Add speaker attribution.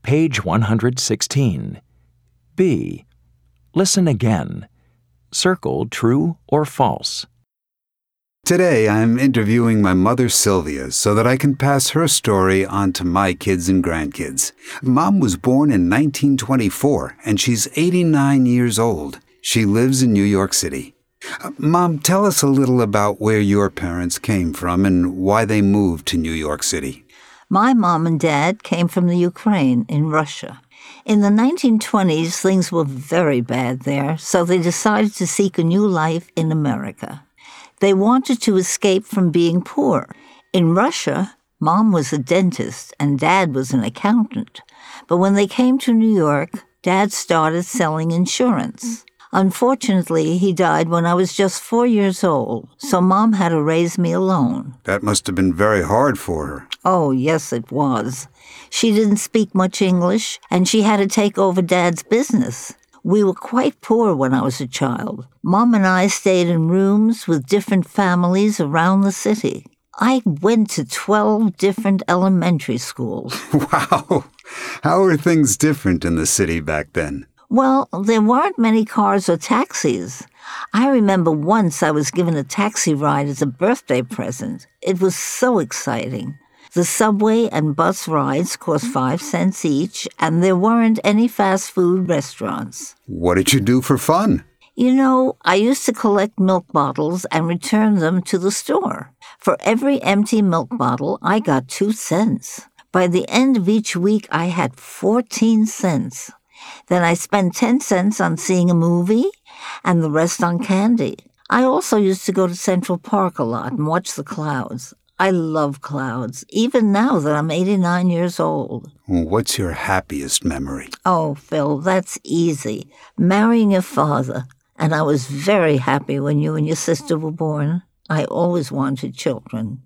Speaker 1: Page 116. B. Listen again. Circle true or false.
Speaker 2: Today, I'm interviewing my mother, Sylvia, so that I can pass her story on to my kids and grandkids. Mom was born in 1924, and she's 89 years old. She lives in New York City. Mom, tell us a little about where your parents came from and why they moved to New York City.
Speaker 3: My mom and dad came from the Ukraine in Russia. In the 1920s, things were very bad there, so they decided to seek a new life in America. They wanted to escape from being poor. In Russia, Mom was a dentist and Dad was an accountant. But when they came to New York, Dad started selling insurance. Unfortunately, he died when I was just 4 years old, so Mom had to raise me alone.
Speaker 2: That must have been very hard for her.
Speaker 3: Oh, yes, it was. She didn't speak much English, and she had to take over Dad's business. We were quite poor when I was a child. Mom and I stayed in rooms with different families around the city. I went to 12 different elementary schools.
Speaker 2: Wow! How were things different in the city back then?
Speaker 3: Well, there weren't many cars or taxis. I remember once I was given a taxi ride as a birthday present. It was so exciting. The subway and bus rides cost 5 cents each, and there weren't any fast food restaurants.
Speaker 2: What did you do for fun?
Speaker 3: You know, I used to collect milk bottles and return them to the store. For every empty milk bottle, I got 2 cents. By the end of each week, I had 14 cents. Then I spent 10 cents on seeing a movie and the rest on candy. I also used to go to Central Park a lot and watch the clouds. I love clouds, even now that I'm 89 years old.
Speaker 2: What's your happiest memory?
Speaker 3: Oh, Phil, that's easy. Marrying your father. And I was very happy when you and your sister were born. I always wanted children.